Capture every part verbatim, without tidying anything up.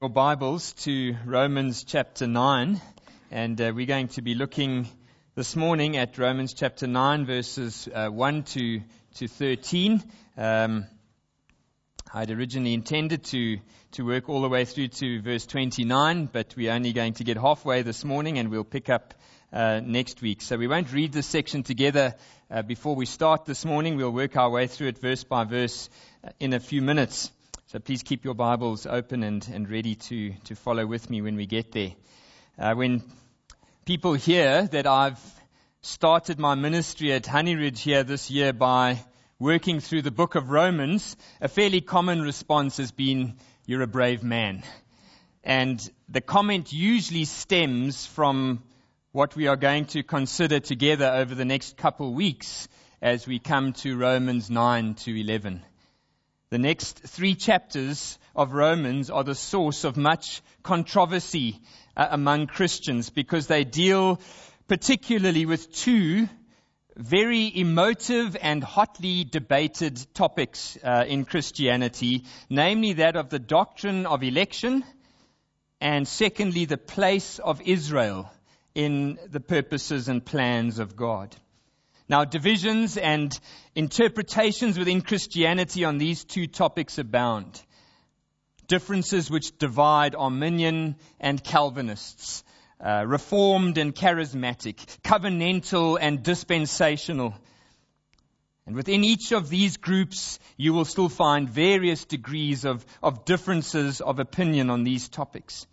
Your Bibles to Romans chapter nine, and uh, we're going to be looking this morning at Romans chapter nine, verses uh, one to, to thirteen. Um, I'd originally intended to, to work all the way through to verse twenty-nine, but we're only going to get halfway this morning, and we'll pick up uh, next week. So we won't read this section together uh, before we start this morning. We'll work our way through it verse by verse uh, in a few minutes. So please keep your Bibles open and, and ready to, to follow with me when we get there. Uh, when people hear that I've started my ministry at Honey Ridge here this year by working through the book of Romans, a fairly common response has been, "You're a brave man." And the comment usually stems from what we are going to consider together over the next couple weeks as we come to Romans nine to eleven. The next three chapters of Romans are the source of much controversy uh, among Christians because they deal particularly with two very emotive and hotly debated topics uh, in Christianity, namely that of the doctrine of election and secondly the place of Israel in the purposes and plans of God. Now, divisions and interpretations within Christianity on these two topics abound. Differences which divide Arminian and Calvinists, uh, Reformed and Charismatic, covenantal and dispensational. And within each of these groups, you will still find various degrees of, of differences of opinion on these topics.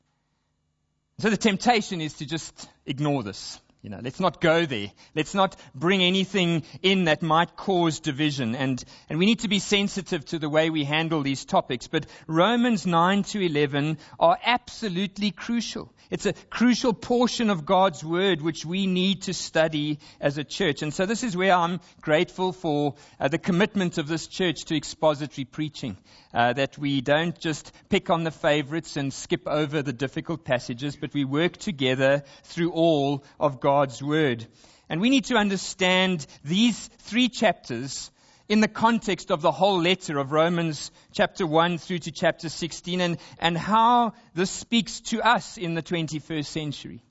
So the temptation is to just ignore this. You know, let's not go there. Let's not bring anything in that might cause division. And, and we need to be sensitive to the way we handle these topics. But Romans nine to eleven are absolutely crucial. It's a crucial portion of God's Word which we need to study as a church. And so this is where I'm grateful for uh, the commitment of this church to expository preaching. Uh, that we don't just pick on the favorites and skip over the difficult passages, but we work together through all of God's Word. And we need to understand these three chapters in the context of the whole letter of Romans chapter one through to chapter sixteen, and, and how this speaks to us in the twenty-first century.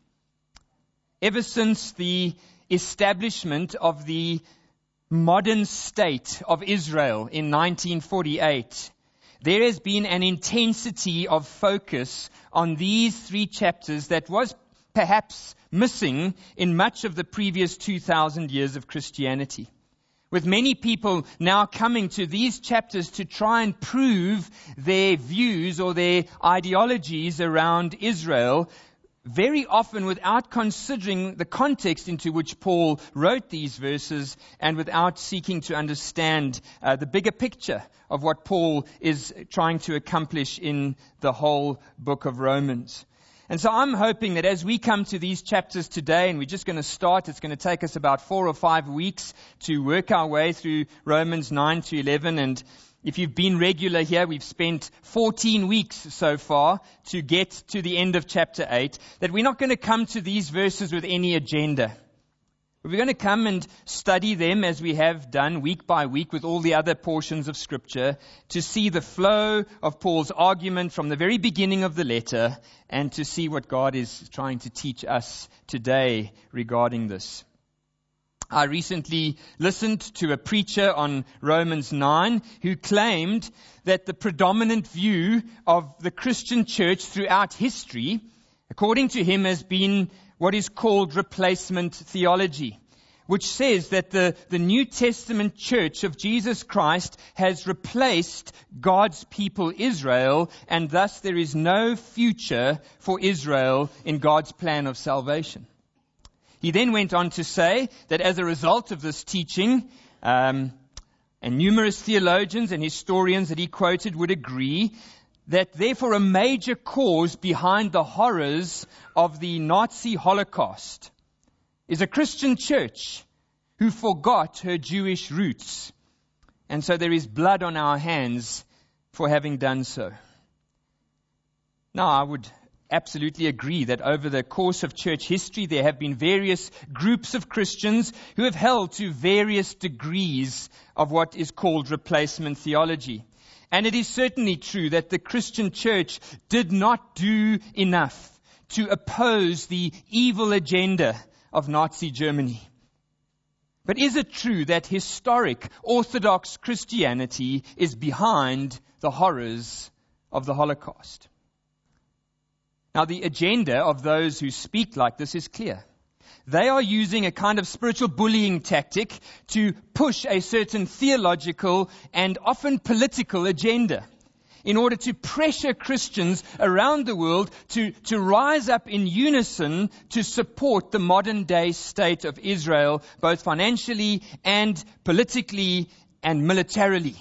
Ever since the establishment of the modern state of Israel in nineteen forty-eight, there has been an intensity of focus on these three chapters that was perhaps missing in much of the previous two thousand years of Christianity. With many people now coming to these chapters to try and prove their views or their ideologies around Israel, very often without considering the context into which Paul wrote these verses and without seeking to understand uh, the bigger picture of what Paul is trying to accomplish in the whole book of Romans. And so I'm hoping that as we come to these chapters today, and we're just going to start, it's going to take us about four or five weeks to work our way through Romans nine to eleven. And if you've been regular here, we've spent fourteen weeks so far to get to the end of chapter eight, that we're not going to come to these verses with any agenda. We're going to come and study them as we have done week by week with all the other portions of Scripture to see the flow of Paul's argument from the very beginning of the letter and to see what God is trying to teach us today regarding this. I recently listened to a preacher on Romans nine who claimed that the predominant view of the Christian church throughout history, according to him, has been what is called replacement theology, which says that the, the New Testament church of Jesus Christ has replaced God's people Israel, and thus there is no future for Israel in God's plan of salvation. He then went on to say that as a result of this teaching, um, and numerous theologians and historians that he quoted would agree that therefore a major cause behind the horrors of the Nazi Holocaust is a Christian church who forgot her Jewish roots. And so there is blood on our hands for having done so. Now, I would absolutely agree that over the course of church history, there have been various groups of Christians who have held to various degrees of what is called replacement theology. And it is certainly true that the Christian church did not do enough to oppose the evil agenda of Nazi Germany. But is it true that historic Orthodox Christianity is behind the horrors of the Holocaust? Now, the agenda of those who speak like this is clear. They are using a kind of spiritual bullying tactic to push a certain theological and often political agenda in order to pressure Christians around the world to, to rise up in unison to support the modern day state of Israel, both financially and politically and militarily.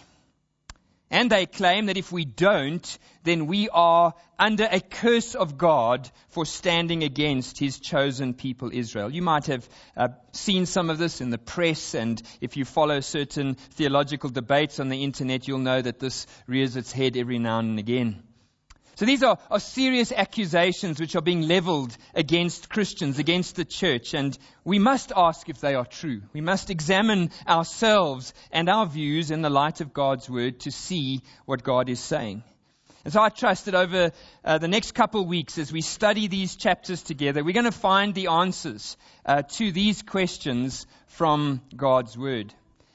And they claim that if we don't, then we are under a curse of God for standing against His chosen people Israel. You might have uh, seen some of this in the press, and if you follow certain theological debates on the internet, you'll know that this rears its head every now and again. So these are, are serious accusations which are being leveled against Christians, against the church, and we must ask if they are true. We must examine ourselves and our views in the light of God's word to see what God is saying. And so I trust that over uh, the next couple of weeks, as we study these chapters together, we're going to find the answers uh, to these questions from God's word.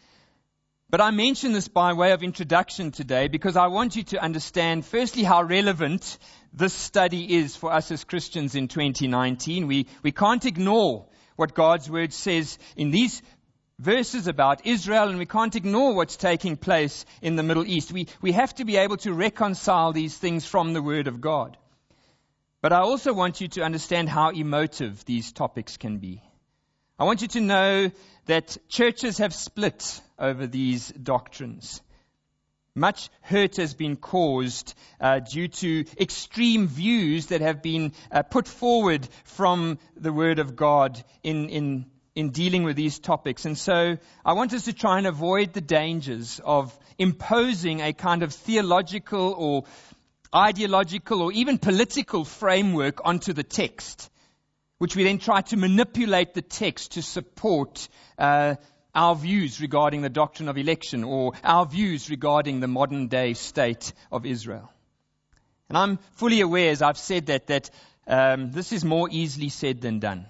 But I mention this by way of introduction today because I want you to understand, firstly, how relevant this study is for us as Christians in twenty nineteen. We, we can't ignore what God's word says in these verses about Israel, and we can't ignore what's taking place in the Middle East. We, we have to be able to reconcile these things from the word of God. But I also want you to understand how emotive these topics can be. I want you to know that churches have split over these doctrines. Much hurt has been caused uh, due to extreme views that have been uh, put forward from the Word of God in, in, in dealing with these topics. And so I want us to try and avoid the dangers of imposing a kind of theological or ideological or even political framework onto the text, which we then try to manipulate the text to support uh, our views regarding the doctrine of election or our views regarding the modern day state of Israel. And I'm fully aware, as I've said that, that um, this is more easily said than done.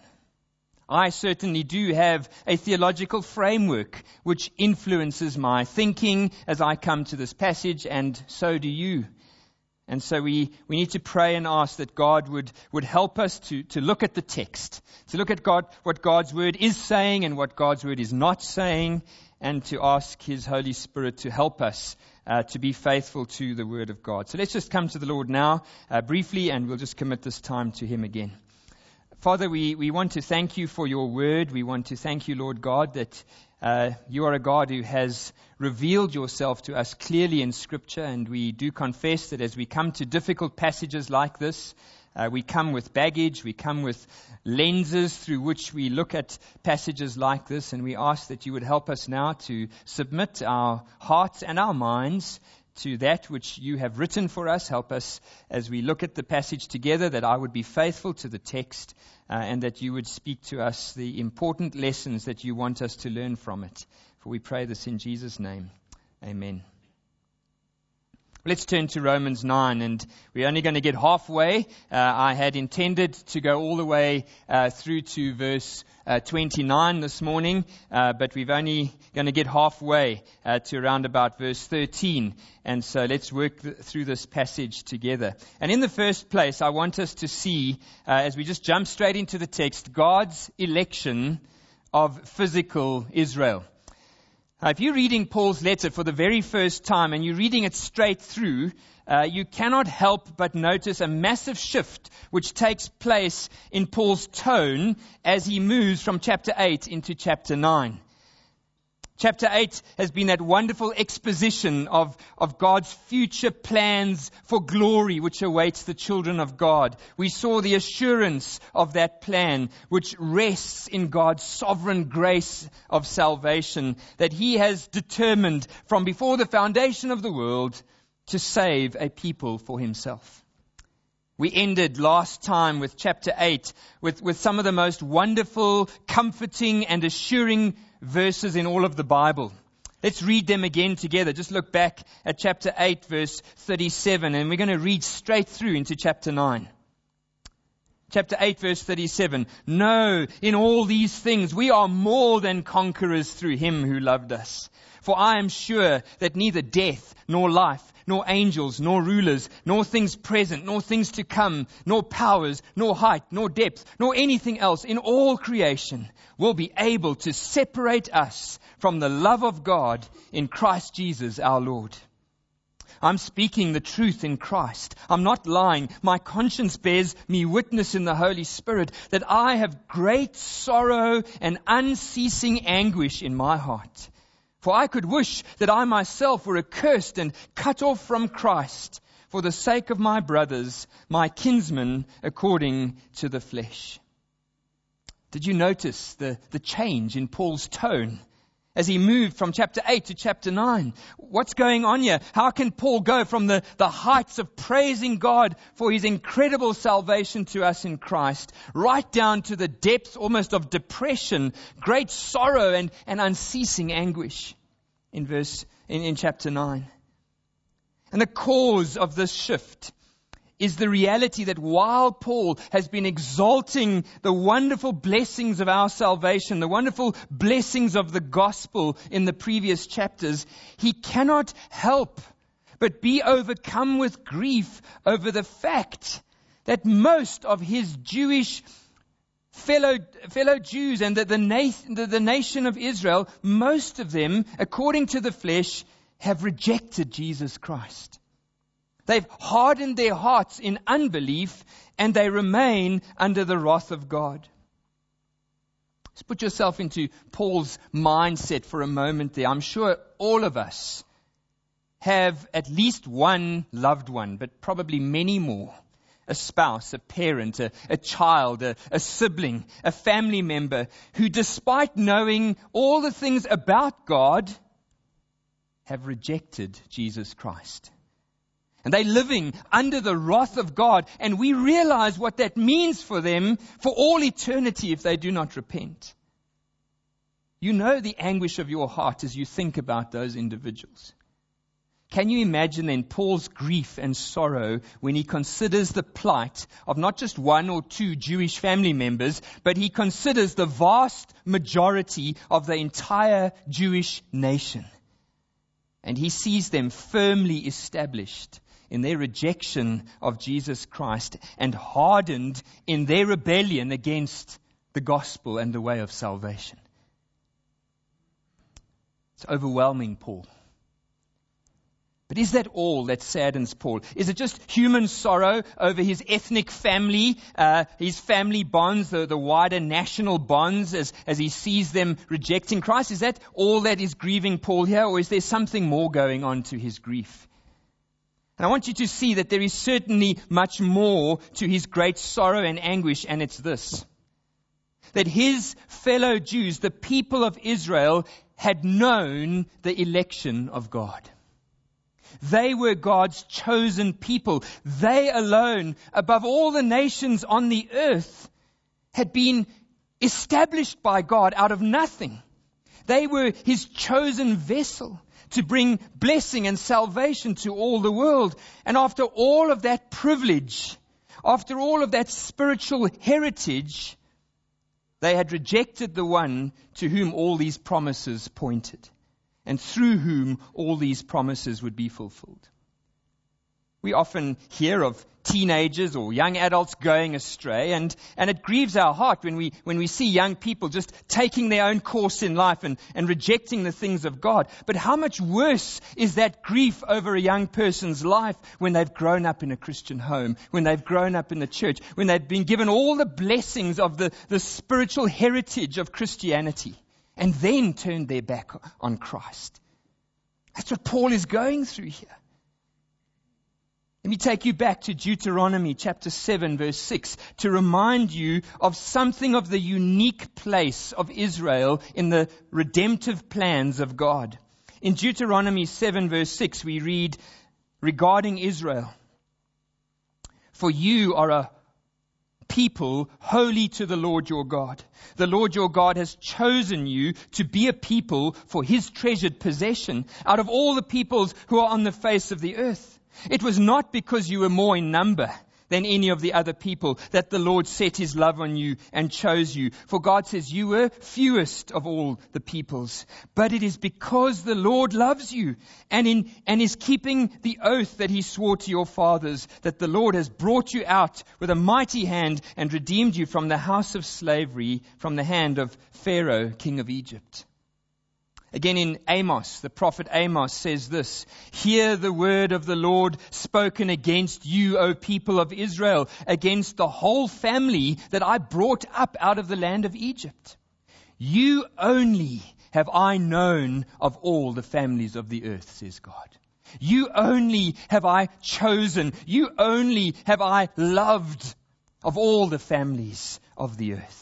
I certainly do have a theological framework which influences my thinking as I come to this passage, and so do you. And so we, we need to pray and ask that God would, would help us to, to look at the text, to look at God, what God's word is saying and what God's word is not saying, and to ask His Holy Spirit to help us uh, to be faithful to the word of God. So let's just come to the Lord now uh, briefly, and we'll just commit this time to Him again. Father, we, we want to thank You for Your word. We want to thank You, Lord God, that Uh, you are a God who has revealed Yourself to us clearly in Scripture, and we do confess that as we come to difficult passages like this, uh, we come with baggage, we come with lenses through which we look at passages like this, and we ask that You would help us now to submit our hearts and our minds to that which You have written for us. Help us as we look at the passage together, that I would be faithful to the text, uh, and that You would speak to us the important lessons that You want us to learn from it. For we pray this in Jesus' name. Amen. Let's turn to Romans nine, and we're only going to get halfway. Uh, I had intended to go all the way uh, through to verse uh, twenty-nine this morning, uh, but we've only going to get halfway uh, to around about verse thirteen. And so let's work th- through this passage together. And in the first place, I want us to see, uh, as we just jump straight into the text, God's election of physical Israel. Now, if you're reading Paul's letter for the very first time and you're reading it straight through, uh, you cannot help but notice a massive shift which takes place in Paul's tone as he moves from chapter eight into chapter nine. Chapter eight has been that wonderful exposition of, of God's future plans for glory which awaits the children of God. We saw the assurance of that plan which rests in God's sovereign grace of salvation, that He has determined from before the foundation of the world to save a people for Himself. We ended last time with chapter eight with, with some of the most wonderful, comforting and assuring verses in all of the Bible. Let's read them again together. Just look back at chapter eight, verse thirty-seven, and we're going to read straight through into chapter nine. Chapter eight, verse thirty-seven. No, in all these things we are more than conquerors through him who loved us. For I am sure that neither death, nor life, nor angels, nor rulers, nor things present, nor things to come, nor powers, nor height, nor depth, nor anything else in all creation will be able to separate us from the love of God in Christ Jesus our Lord. I'm speaking the truth in Christ. I'm not lying. My conscience bears me witness in the Holy Spirit that I have great sorrow and unceasing anguish in my heart. For I could wish that I myself were accursed and cut off from Christ for the sake of my brothers, my kinsmen, according to the flesh. Did you notice the, the change in Paul's tone as he moved from chapter eight to chapter nine? What's going on here? How can Paul go from the, the heights of praising God for his incredible salvation to us in Christ, right down to the depths almost of depression, great sorrow and, and unceasing anguish in verse in, in chapter nine? And the cause of this shift is the reality that while Paul has been exalting the wonderful blessings of our salvation, the wonderful blessings of the gospel in the previous chapters, he cannot help but be overcome with grief over the fact that most of his Jewish fellow fellow Jews and the, the, na- the, the nation of Israel, most of them, according to the flesh, have rejected Jesus Christ. They've hardened their hearts in unbelief, and they remain under the wrath of God. Just put yourself into Paul's mindset for a moment there. I'm sure all of us have at least one loved one, but probably many more. A spouse, a parent, a, a child, a, a sibling, a family member who, despite knowing all the things about God, have rejected Jesus Christ. And they're living under the wrath of God. And we realize what that means for them for all eternity if they do not repent. You know the anguish of your heart as you think about those individuals. Can you imagine then Paul's grief and sorrow when he considers the plight of not just one or two Jewish family members, but he considers the vast majority of the entire Jewish nation. And he sees them firmly established in their rejection of Jesus Christ and hardened in their rebellion against the gospel and the way of salvation. It's overwhelming, Paul. But is that all that saddens Paul? Is it just human sorrow over his ethnic family, uh, his family bonds, the, the wider national bonds as, as he sees them rejecting Christ? Is that all that is grieving Paul here, or is there something more going on to his grief? And I want you to see that there is certainly much more to his great sorrow and anguish, and it's this. That his fellow Jews, the people of Israel, had known the election of God. They were God's chosen people. They alone, above all the nations on the earth, had been established by God out of nothing. They were his chosen vessel to bring blessing and salvation to all the world. And after all of that privilege, after all of that spiritual heritage, they had rejected the one to whom all these promises pointed, and through whom all these promises would be fulfilled. We often hear of teenagers or young adults going astray, and, and it grieves our heart when we when we see young people just taking their own course in life and, and rejecting the things of God. But how much worse is that grief over a young person's life when they've grown up in a Christian home, when they've grown up in the church, when they've been given all the blessings of the, the spiritual heritage of Christianity, and then turned their back on Christ. That's what Paul is going through here. Let me take you back to Deuteronomy chapter seven, verse six, to remind you of something of the unique place of Israel in the redemptive plans of God. In Deuteronomy seven, verse six, we read regarding Israel, "For you are a people holy to the Lord your God. The Lord your God has chosen you to be a people for his treasured possession out of all the peoples who are on the face of the earth. It was not because you were more in number than any of the other people that the Lord set his love on you and chose you. For God says you were fewest of all the peoples. But it is because the Lord loves you and in and is keeping the oath that he swore to your fathers, that the Lord has brought you out with a mighty hand and redeemed you from the house of slavery, from the hand of Pharaoh, king of Egypt. Again in Amos, the prophet Amos says this, hear the word of the Lord spoken against you, O people of Israel, against the whole family that I brought up out of the land of Egypt. You only have I known of all the families of the earth, says God. You only have I chosen. You only have I loved of all the families of the earth.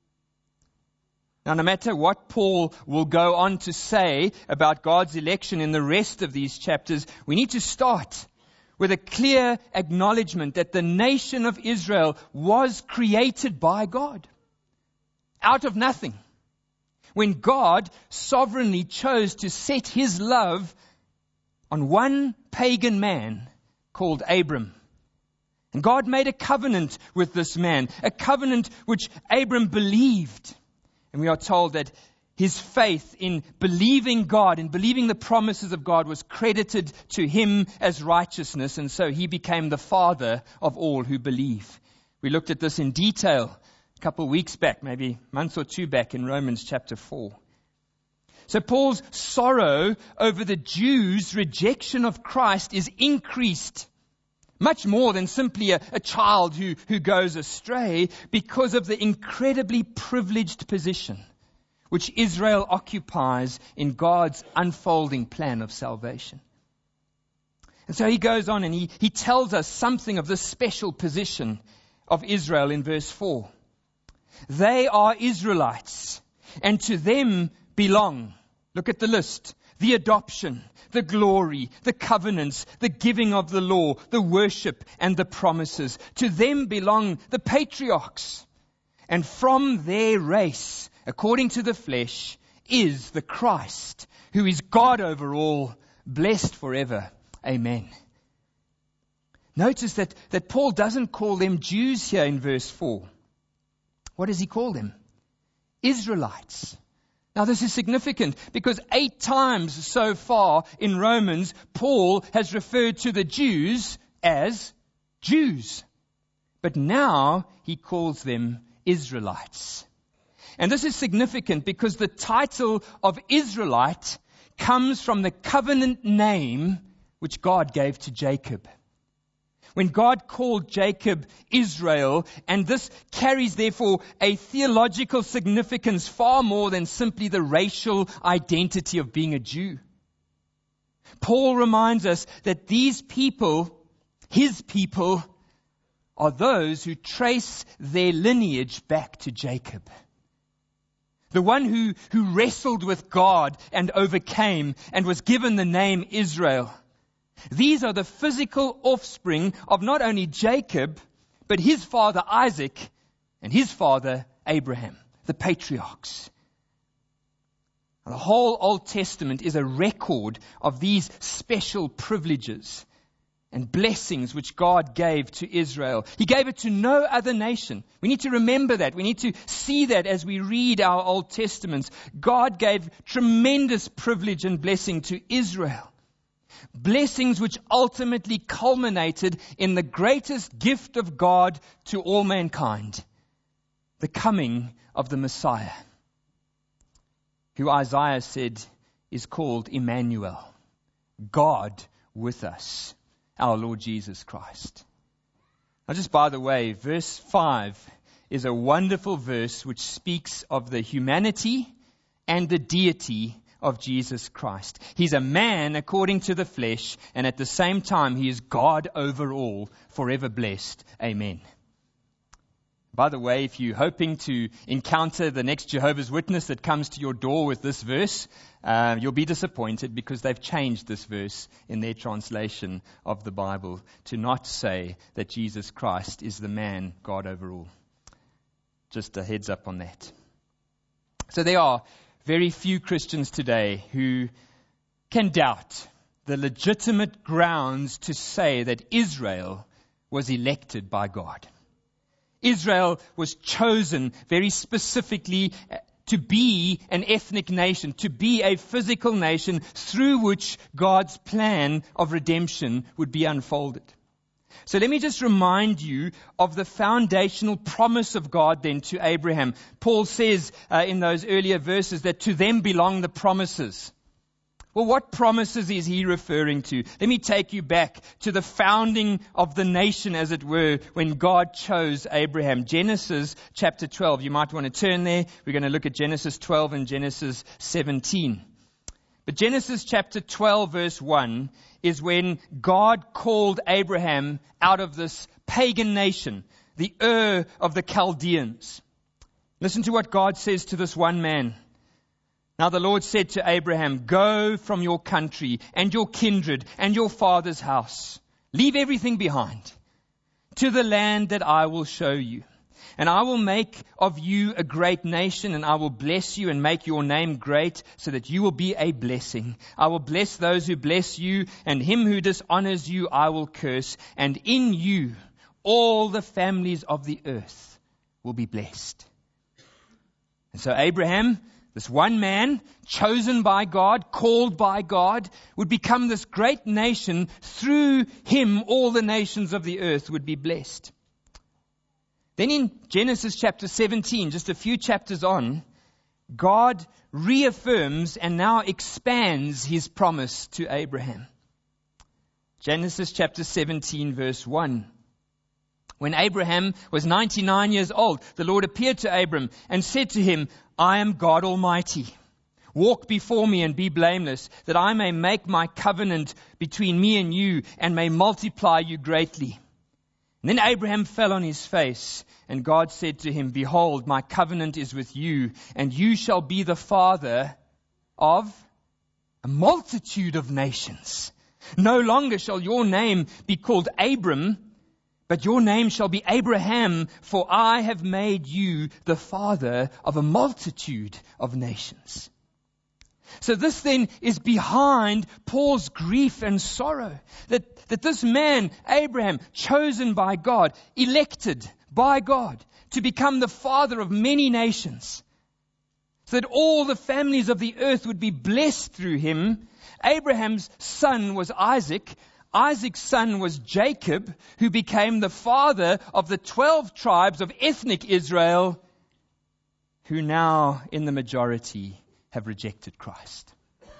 Now, no matter what Paul will go on to say about God's election in the rest of these chapters, we need to start with a clear acknowledgement that the nation of Israel was created by God out of nothing. When God sovereignly chose to set his love on one pagan man called Abram. And God made a covenant with this man, a covenant which Abram believed. And we are told that his faith in believing God, in believing the promises of God, was credited to him as righteousness. And so he became the father of all who believe. We looked at this in detail a couple of weeks back, maybe a month or two back in Romans chapter four. So Paul's sorrow over the Jews' rejection of Christ is increased much more than simply a, a child who, who goes astray, because of the incredibly privileged position which Israel occupies in God's unfolding plan of salvation. And so he goes on and he, he tells us something of the special position of Israel in verse four. They are Israelites, and to them belong, look at the list, the adoption, the glory, the covenants, the giving of the law, the worship and the promises. To them belong the patriarchs. And from their race, according to the flesh, is the Christ, who is God over all, blessed forever. Amen. Notice that, that Paul doesn't call them Jews here in verse four. What does he call them? Israelites. Now this is significant because eight times so far in Romans, Paul has referred to the Jews as Jews. But now he calls them Israelites. And this is significant because the title of Israelite comes from the covenant name which God gave to Jacob. When God called Jacob Israel, and this carries therefore a theological significance far more than simply the racial identity of being a Jew. Paul reminds us that these people, his people, are those who trace their lineage back to Jacob. The one who, who wrestled with God and overcame and was given the name Israel. These are the physical offspring of not only Jacob, but his father Isaac and his father Abraham, the patriarchs. The whole Old Testament is a record of these special privileges and blessings which God gave to Israel. He gave it to no other nation. We need to remember that. We need to see that as we read our Old Testaments. God gave tremendous privilege and blessing to Israel. Blessings which ultimately culminated in the greatest gift of God to all mankind, the coming of the Messiah, who Isaiah said is called Emmanuel, God with us, our Lord Jesus Christ. Now just by the way, verse five is a wonderful verse which speaks of the humanity and the deity of Jesus Christ. He's a man according to the flesh, and at the same time he is God over all, forever blessed. Amen. By the way, if you're hoping to encounter the next Jehovah's Witness that comes to your door with this verse, uh, you'll be disappointed because they've changed this verse in their translation of the Bible to not say that Jesus Christ is the man God over all. Just a heads up on that. So there are very few Christians today who can doubt the legitimate grounds to say that Israel was elected by God. Israel was chosen very specifically to be an ethnic nation, to be a physical nation through which God's plan of redemption would be unfolded. So let me just remind you of the foundational promise of God then to Abraham. Paul says uh, in those earlier verses that to them belong the promises. Well, what promises is he referring to? Let me take you back to the founding of the nation, as it were, when God chose Abraham. Genesis chapter twelve. You might want to turn there. We're going to look at Genesis twelve and Genesis seventeen. But Genesis chapter twelve verse one is when God called Abraham out of this pagan nation, the Ur of the Chaldeans. Listen to what God says to this one man. Now the Lord said to Abraham, go from your country and your kindred and your father's house. Leave everything behind to the land that I will show you. And I will make of you a great nation, and I will bless you and make your name great so that you will be a blessing. I will bless those who bless you, and him who dishonors you I will curse. And in you all the families of the earth will be blessed. And so Abraham, this one man, chosen by God, called by God, would become this great nation. Through him, all the nations of the earth would be blessed. Then in Genesis chapter seventeen, just a few chapters on, God reaffirms and now expands his promise to Abraham. Genesis chapter seventeen, verse one. When Abraham was ninety-nine years old, the Lord appeared to Abram and said to him, I am God Almighty. Walk before me and be blameless, that I may make my covenant between me and you and may multiply you greatly. And then Abraham fell on his face, and God said to him, behold, my covenant is with you, and you shall be the father of a multitude of nations. No longer shall your name be called Abram, but your name shall be Abraham, for I have made you the father of a multitude of nations. So this then is behind Paul's grief and sorrow. That, that this man, Abraham, chosen by God, elected by God to become the father of many nations, so that all the families of the earth would be blessed through him. Abraham's son was Isaac. Isaac's son was Jacob, who became the father of the twelve tribes of ethnic Israel, who now in the majority have rejected Christ.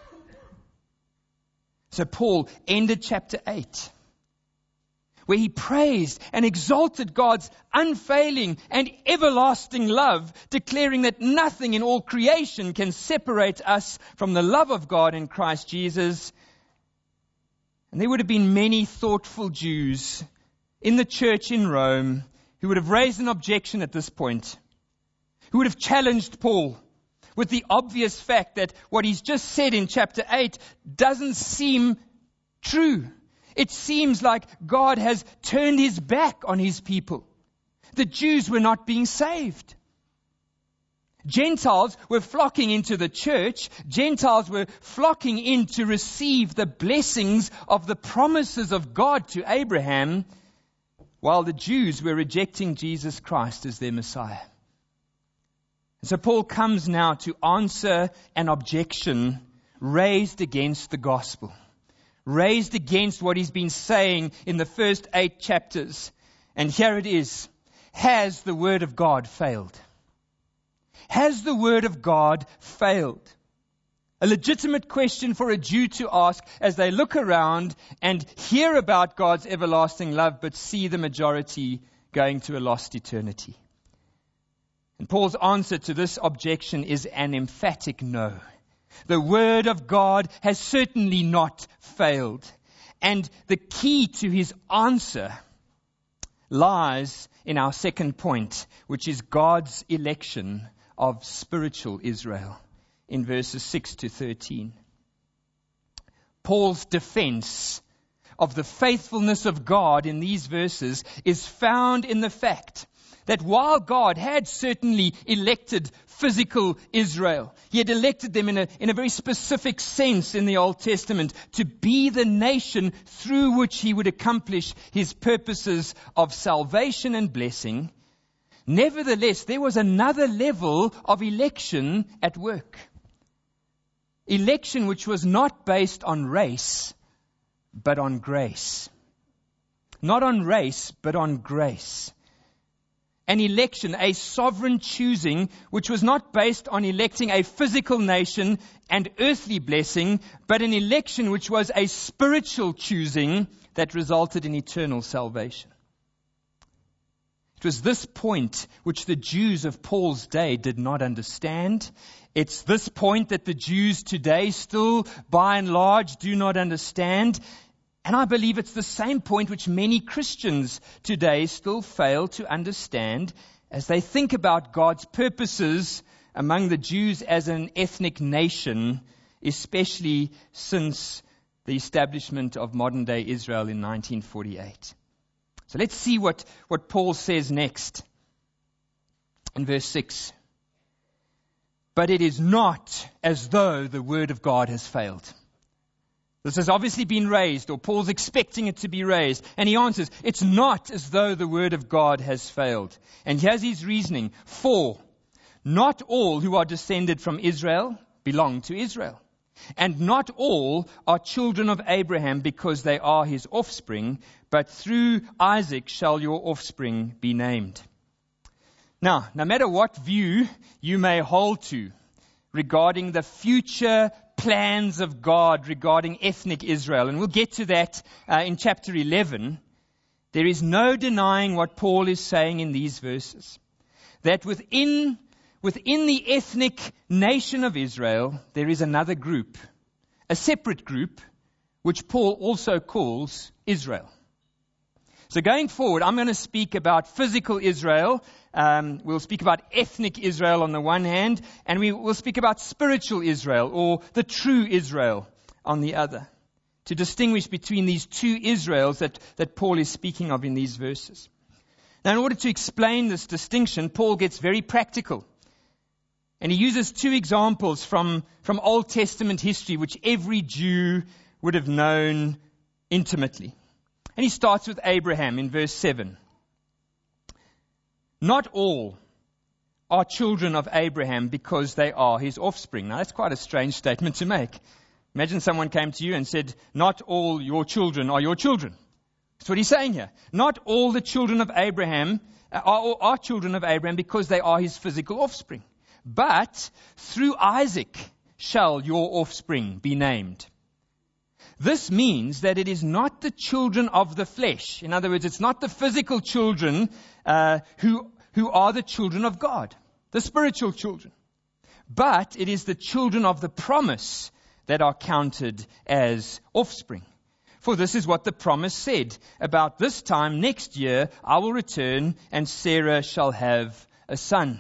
So Paul ended chapter eight, where he praised and exalted God's unfailing and everlasting love, declaring that nothing in all creation can separate us from the love of God in Christ Jesus. And there would have been many thoughtful Jews in the church in Rome who would have raised an objection at this point, who would have challenged Paul with the obvious fact that what he's just said in chapter eight doesn't seem true. It seems like God has turned his back on his people. The Jews were not being saved. Gentiles were flocking into the church. Gentiles were flocking in to receive the blessings of the promises of God to Abraham, while the Jews were rejecting Jesus Christ as their Messiah. And so Paul comes now to answer an objection raised against the gospel, raised against what he's been saying in the first eight chapters. And here it is. Has the word of God failed? Has the word of God failed? A legitimate question for a Jew to ask as they look around and hear about God's everlasting love, but see the majority going to a lost eternity. And Paul's answer to this objection is an emphatic no. The word of God has certainly not failed. And the key to his answer lies in our second point, which is God's election of spiritual Israel in verses six to thirteen. Paul's defense of the faithfulness of God in these verses is found in the fact that while God had certainly elected physical Israel, He had elected them in a, in a very specific sense in the Old Testament to be the nation through which He would accomplish His purposes of salvation and blessing, nevertheless, there was another level of election at work. Election which was not based on race, but on grace. Not on race, but on grace. An election, a sovereign choosing, which was not based on electing a physical nation and earthly blessing, but an election which was a spiritual choosing that resulted in eternal salvation. It was this point which the Jews of Paul's day did not understand. It's this point that the Jews today still, by and large, do not understand. And I believe it's the same point which many Christians today still fail to understand as they think about God's purposes among the Jews as an ethnic nation, especially since the establishment of modern-day Israel in nineteen forty-eight. So let's see what, what Paul says next in verse six. But it is not as though the word of God has failed. This has obviously been raised, or Paul's expecting it to be raised. And he answers, it's not as though the word of God has failed. And here's his reasoning. For not all who are descended from Israel belong to Israel. And not all are children of Abraham because they are his offspring, but through Isaac shall your offspring be named. Now, no matter what view you may hold to regarding the future plans of God regarding ethnic Israel, and we'll get to that uh, in chapter eleven, there is no denying what Paul is saying in these verses. That within, within the ethnic nation of Israel, there is another group, a separate group, which Paul also calls Israel. So going forward, I'm going to speak about physical Israel. Um, we'll speak about ethnic Israel on the one hand, and we will speak about spiritual Israel, or the true Israel, on the other, to distinguish between these two Israels that, that Paul is speaking of in these verses. Now, in order to explain this distinction, Paul gets very practical. And he uses two examples from, from Old Testament history, which every Jew would have known intimately. And he starts with Abraham in verse seven. Not all are children of Abraham because they are his offspring. Now, that's quite a strange statement to make. Imagine someone came to you and said, not all your children are your children. That's what he's saying here. Not all the children of Abraham are, are children of Abraham because they are his physical offspring. But through Isaac shall your offspring be named. This means that it is not the children of the flesh. In other words, it's not the physical children uh, who, who are the children of God, the spiritual children. But it is the children of the promise that are counted as offspring. For this is what the promise said. About this time next year I will return and Sarah shall have a son.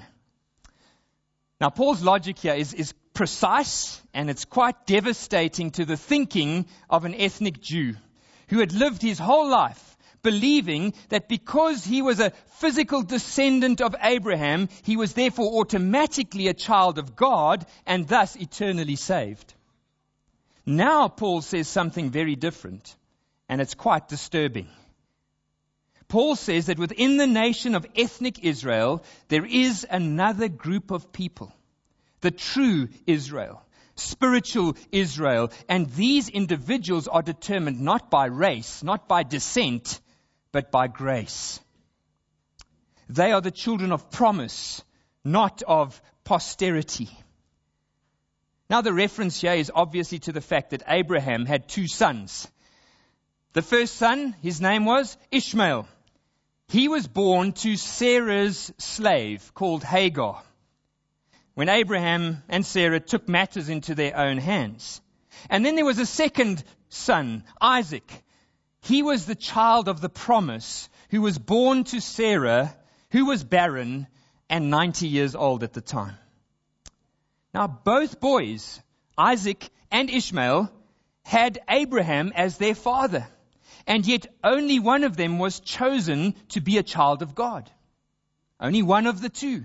Now Paul's logic here is, is precise, and it's quite devastating to the thinking of an ethnic Jew who had lived his whole life believing that because he was a physical descendant of Abraham, he was therefore automatically a child of God and thus eternally saved. Now Paul says something very different, and it's quite disturbing. Paul says that within the nation of ethnic Israel, there is another group of people. The true Israel, spiritual Israel. And these individuals are determined not by race, not by descent, but by grace. They are the children of promise, not of posterity. Now the reference here is obviously to the fact that Abraham had two sons. The first son, his name was Ishmael. He was born to Sarah's slave called Hagar, when Abraham and Sarah took matters into their own hands. And then there was a second son, Isaac. He was the child of the promise, who was born to Sarah, who was barren and ninety years old at the time. Now both boys, Isaac and Ishmael, had Abraham as their father. And yet only one of them was chosen to be a child of God. Only one of the two.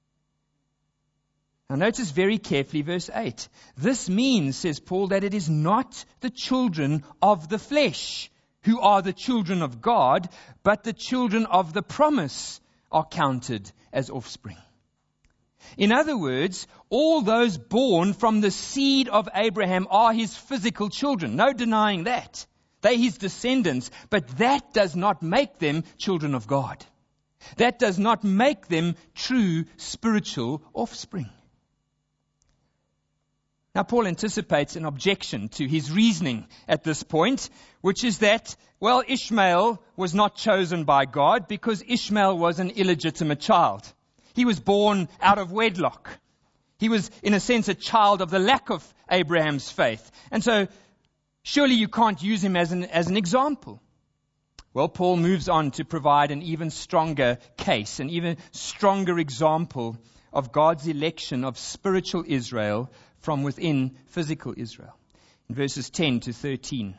Now notice very carefully verse eight. This means, says Paul, that it is not the children of the flesh who are the children of God, but the children of the promise are counted as offspring. In other words, all those born from the seed of Abraham are his physical children. No denying that. They're his descendants, but that does not make them children of God. That does not make them true spiritual offspring. Now, Paul anticipates an objection to his reasoning at this point, which is that, well, Ishmael was not chosen by God because Ishmael was an illegitimate child. He was born out of wedlock. He was, in a sense, a child of the lack of Abraham's faith. And so, surely you can't use him as an, as an example. Well, Paul moves on to provide an even stronger case, an even stronger example of God's election of spiritual Israel from within physical Israel. In verses ten to thirteen.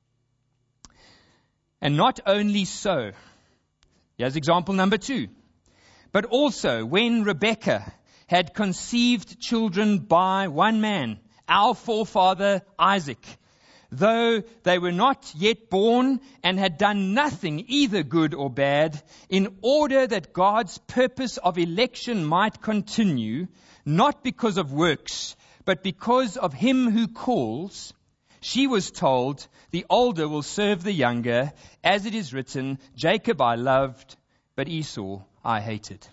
And not only so, here's example number two, but also when Rebekah had conceived children by one man, our forefather Isaac, though they were not yet born and had done nothing either good or bad, in order that God's purpose of election might continue, not because of works, but because of him who calls, she was told, the older will serve the younger, as it is written, Jacob I loved, but Esau I hated.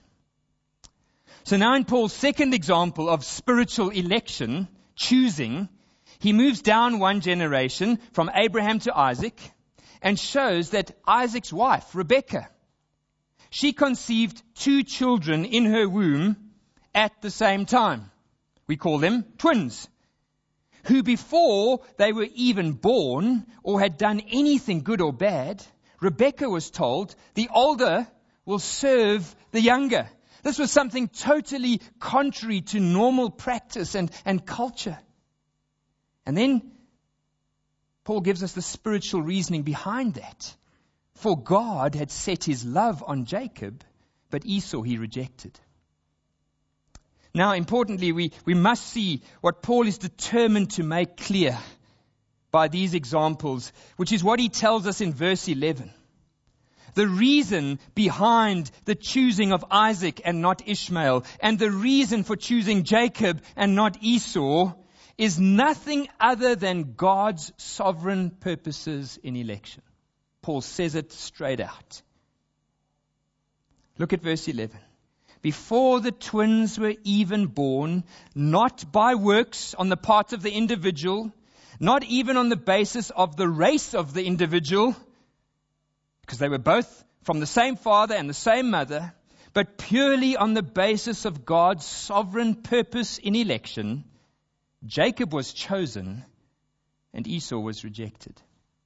So now in Paul's second example of spiritual election, choosing, he moves down one generation from Abraham to Isaac and shows that Isaac's wife, Rebekah, she conceived two children in her womb at the same time. We call them twins, who before they were even born or had done anything good or bad, Rebekah was told, the older will serve the younger. This was something totally contrary to normal practice and, and culture. And then Paul gives us the spiritual reasoning behind that. For God had set his love on Jacob, but Esau he rejected. Now, importantly, we, we must see what Paul is determined to make clear by these examples, which is what he tells us in verse eleven. The reason behind the choosing of Isaac and not Ishmael, and the reason for choosing Jacob and not Esau, is nothing other than God's sovereign purposes in election. Paul says it straight out. Look at verse eleven. Before the twins were even born, not by works on the part of the individual, not even on the basis of the race of the individual, because they were both from the same father and the same mother, but purely on the basis of God's sovereign purpose in election, Jacob was chosen and Esau was rejected.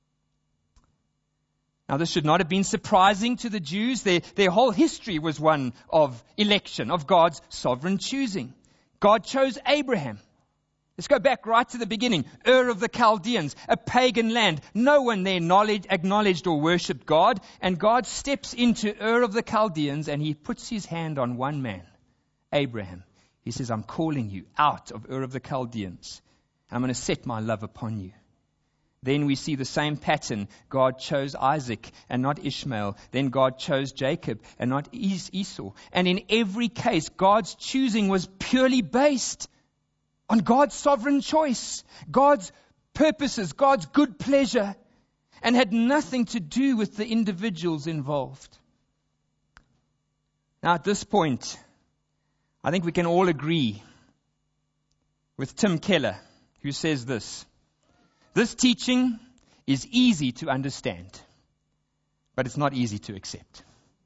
Now, this should not have been surprising to the Jews. Their, their whole history was one of election, of God's sovereign choosing. God chose Abraham. Let's go back right to the beginning. Ur of the Chaldeans, a pagan land. No one there acknowledged or worshipped God. And God steps into Ur of the Chaldeans and he puts his hand on one man, Abraham. He says, I'm calling you out of Ur of the Chaldeans. I'm going to set my love upon you. Then we see the same pattern. God chose Isaac and not Ishmael. Then God chose Jacob and not Esau. And in every case, God's choosing was purely based on God's sovereign choice, God's purposes, God's good pleasure, and had nothing to do with the individuals involved. Now at this point, I think we can all agree with Tim Keller, who says this: this teaching is easy to understand, but it's not easy to accept.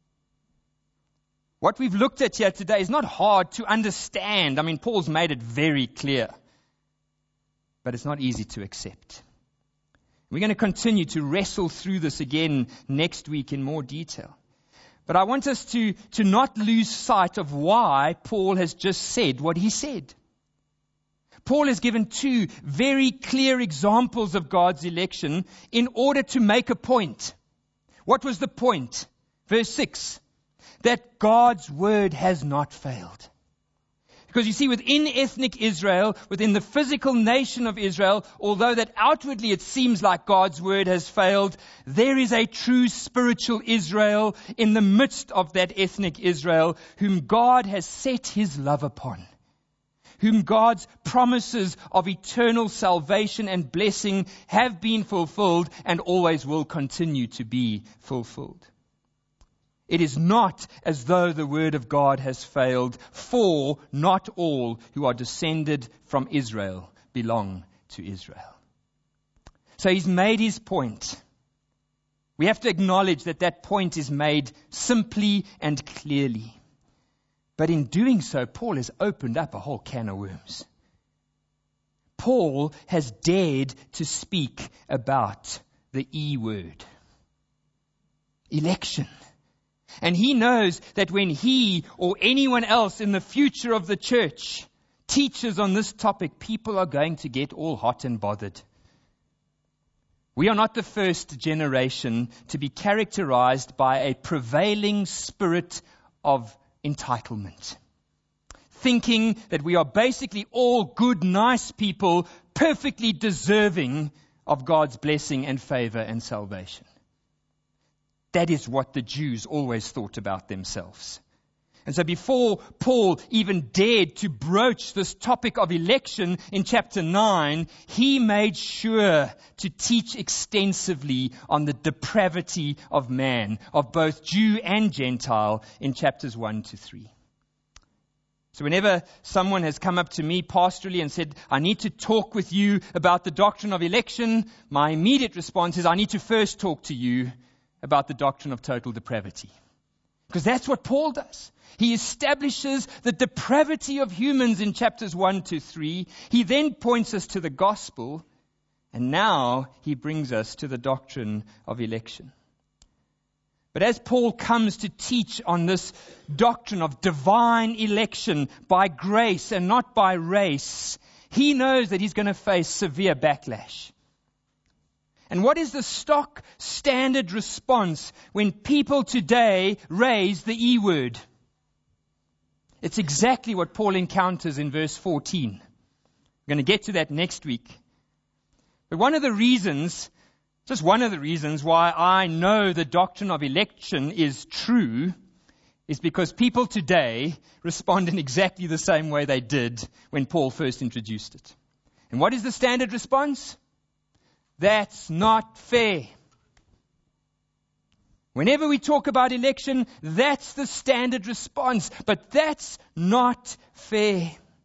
What we've looked at here today is not hard to understand. I mean, Paul's made it very clear, but it's not easy to accept. We're going to continue to wrestle through this again next week in more detail. But I want us to, to not lose sight of why Paul has just said what he said. Paul has given two very clear examples of God's election in order to make a point. What was the point? Verse six. that God's word has not failed. Because you see, within ethnic Israel, within the physical nation of Israel, although that outwardly it seems like God's word has failed, there is a true spiritual Israel in the midst of that ethnic Israel, whom God has set his love upon, whom God's promises of eternal salvation and blessing have been fulfilled and always will continue to be fulfilled. It is not as though the word of God has failed, for not all who are descended from Israel belong to Israel. So he's made his point. We have to acknowledge that that point is made simply and clearly. But in doing so, Paul has opened up a whole can of worms. Paul has dared to speak about the E word. Election. And he knows that when he or anyone else in the future of the church teaches on this topic, people are going to get all hot and bothered. We are not the first generation to be characterized by a prevailing spirit of entitlement, thinking that we are basically all good, nice people, perfectly deserving of God's blessing and favor and salvation. That is what the Jews always thought about themselves. And so before Paul even dared to broach this topic of election in chapter nine, he made sure to teach extensively on the depravity of man, of both Jew and Gentile, in chapters one to three. So whenever someone has come up to me pastorally and said, I need to talk with you about the doctrine of election, my immediate response is, I need to first talk to you about the doctrine of total depravity. Because that's what Paul does. He establishes the depravity of humans in chapters one to three. He then points us to the gospel. And now he brings us to the doctrine of election. But as Paul comes to teach on this doctrine of divine election by grace and not by race, he knows that he's going to face severe backlash. And what is the stock standard response when people today raise the E word? It's exactly what Paul encounters in verse fourteen. We're going to get to that next week. But one of the reasons, just one of the reasons why I know the doctrine of election is true is because people today respond in exactly the same way they did when Paul first introduced it. And what is the standard response? That's not fair. Whenever we talk about election, that's the standard response. But that's not fair.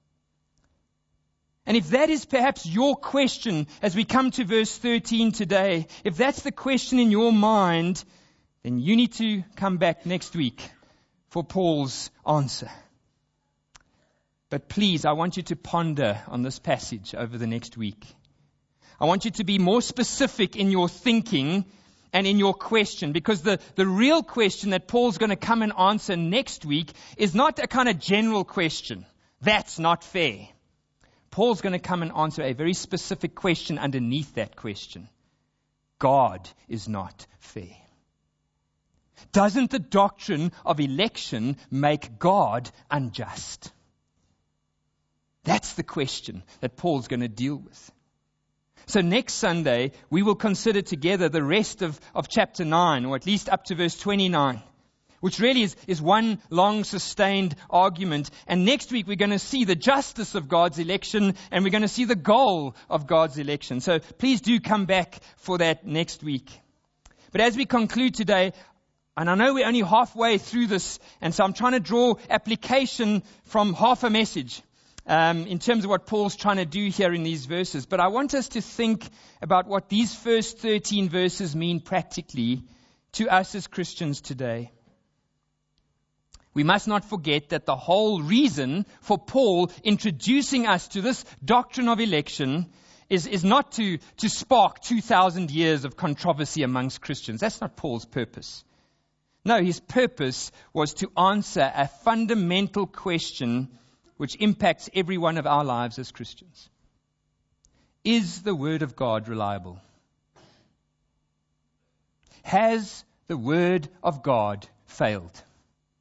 And if that is perhaps your question as we come to verse thirteen today, if that's the question in your mind, then you need to come back next week for Paul's answer. But please, I want you to ponder on this passage over the next week. I want you to be more specific in your thinking and in your question, because the, the real question that Paul's going to come and answer next week is not a kind of general question. That's not fair. Paul's going to come and answer a very specific question underneath that question. God is not fair. Doesn't the doctrine of election make God unjust? That's the question that Paul's going to deal with. So next Sunday, we will consider together the rest of, of chapter nine, or at least up to verse twenty-nine, which really is, is one long sustained argument. And next week, we're going to see the justice of God's election, and we're going to see the goal of God's election. So please do come back for that next week. But as we conclude today, and I know we're only halfway through this, and so I'm trying to draw application from half a message. Um, in terms of what Paul's trying to do here in these verses. But I want us to think about what these first thirteen verses mean practically to us as Christians today. We must not forget that the whole reason for Paul introducing us to this doctrine of election is, is not to, to spark two thousand years of controversy amongst Christians. That's not Paul's purpose. No, his purpose was to answer a fundamental question which impacts every one of our lives as Christians. Is the Word of God reliable? Has the Word of God failed?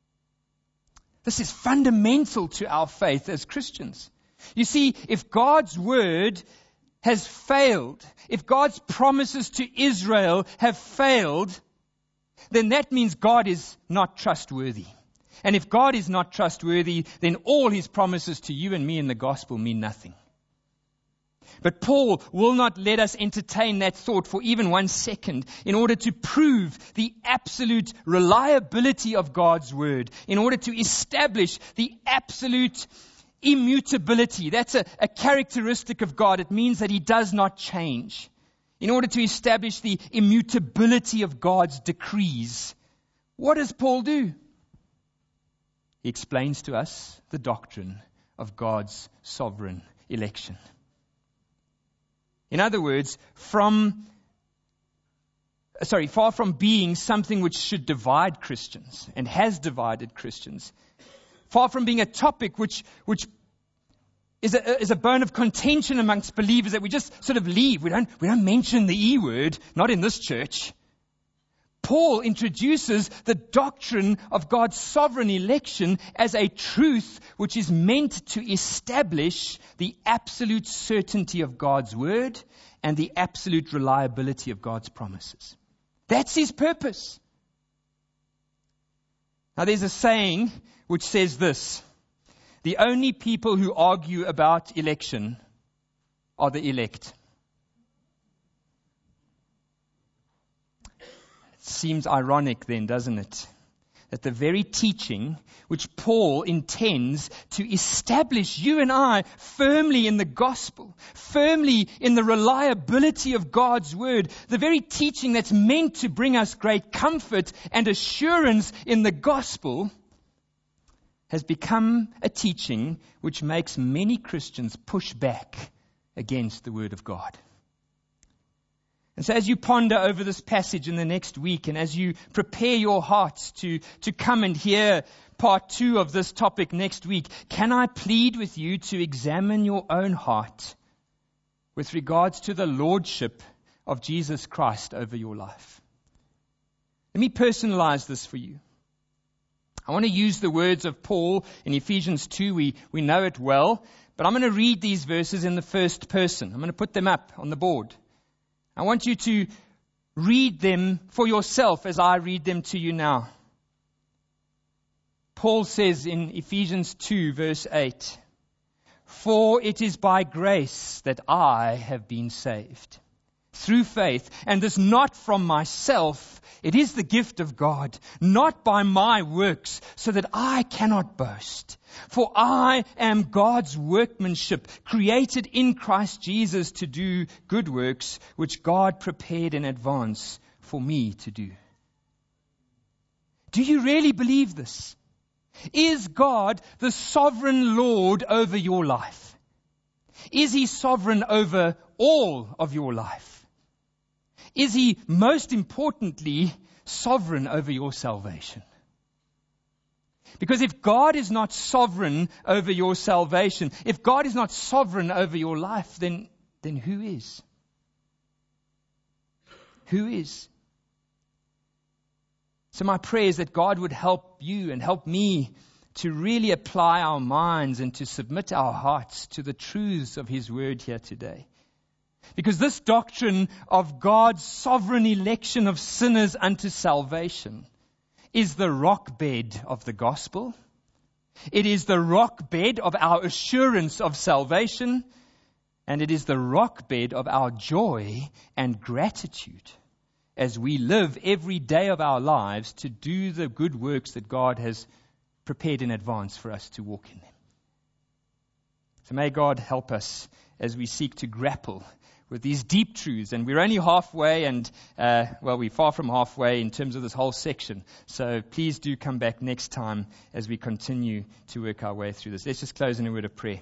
This is fundamental to our faith as Christians. You see, if God's word has failed, if God's promises to Israel have failed, then that means God is not trustworthy. And if God is not trustworthy, then all his promises to you and me in the gospel mean nothing. But Paul will not let us entertain that thought for even one second in order to prove the absolute reliability of God's word, in order to establish the absolute immutability. That's a, a characteristic of God. It means that he does not change. In order to establish the immutability of God's decrees, what does Paul do? He explains to us the doctrine of God's sovereign election. In other words, from, sorry, far from being something which should divide Christians and has divided Christians, far from being a topic which, which is a, is a bone of contention amongst believers that we just sort of leave. We don't, we don't mention the E word, not in this church. Paul introduces the doctrine of God's sovereign election as a truth which is meant to establish the absolute certainty of God's word and the absolute reliability of God's promises. That's his purpose. Now there's a saying which says this: the only people who argue about election are the elect. Seems ironic then, doesn't it? That the very teaching which Paul intends to establish you and I firmly in the gospel, firmly in the reliability of God's word, the very teaching that's meant to bring us great comfort and assurance in the gospel, has become a teaching which makes many Christians push back against the word of God. And so as you ponder over this passage in the next week, and as you prepare your hearts to, to come and hear part two of this topic next week, can I plead with you to examine your own heart with regards to the lordship of Jesus Christ over your life? Let me personalize this for you. I want to use the words of Paul in Ephesians two. We, we know it well, but I'm going to read these verses in the first person. I'm going to put them up on the board. I want you to read them for yourself as I read them to you now. Paul says in Ephesians two verse eight, "For it is by grace that I have been saved, through faith, and this not from myself, it is the gift of God, not by my works, so that I cannot boast. For I am God's workmanship, created in Christ Jesus to do good works, which God prepared in advance for me to do." Do you really believe this? Is God the sovereign Lord over your life? Is he sovereign over all of your life? Is he, most importantly, sovereign over your salvation? Because if God is not sovereign over your salvation, if God is not sovereign over your life, then, then who is? Who is? So my prayer is that God would help you and help me to really apply our minds and to submit our hearts to the truths of his word here today. Because this doctrine of God's sovereign election of sinners unto salvation is the rock bed of the gospel. It is the rock bed of our assurance of salvation. And it is the rock bed of our joy and gratitude as we live every day of our lives to do the good works that God has prepared in advance for us to walk in them. So may God help us as we seek to grapple with these deep truths. And we're only halfway, and, uh, well, we're far from halfway in terms of this whole section. So please do come back next time as we continue to work our way through this. Let's just close in a word of prayer.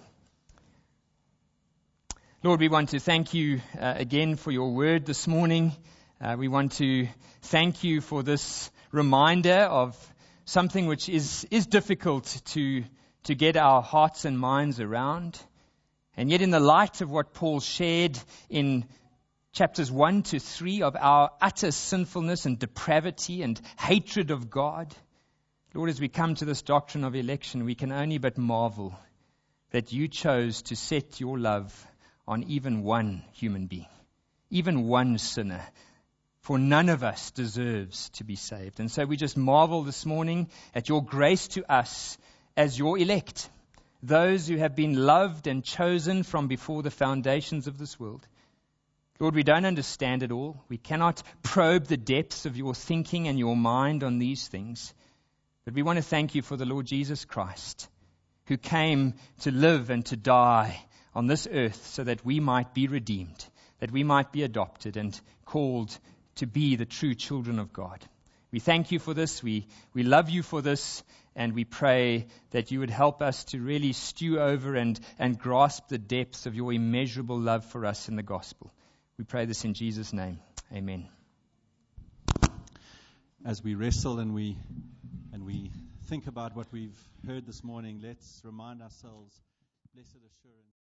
Lord, we want to thank you uh, again for your word this morning. Uh, we want to thank you for this reminder of something which is, is difficult to, to get our hearts and minds around. And yet in the light of what Paul shared in chapters one to three of our utter sinfulness and depravity and hatred of God, Lord, as we come to this doctrine of election, we can only but marvel that you chose to set your love on even one human being, even one sinner, for none of us deserves to be saved. And so we just marvel this morning at your grace to us as your elect, those who have been loved and chosen from before the foundations of this world. Lord, we don't understand it all. We cannot probe the depths of your thinking and your mind on these things. But we want to thank you for the Lord Jesus Christ, who came to live and to die on this earth so that we might be redeemed, that we might be adopted and called to be the true children of God. We thank you for this. We, we love you for this. And we pray that you would help us to really stew over and, and grasp the depths of your immeasurable love for us in the gospel. We pray this in Jesus' name. Amen. As we wrestle and we and we think about what we've heard this morning, let's remind ourselves, blessed assurance.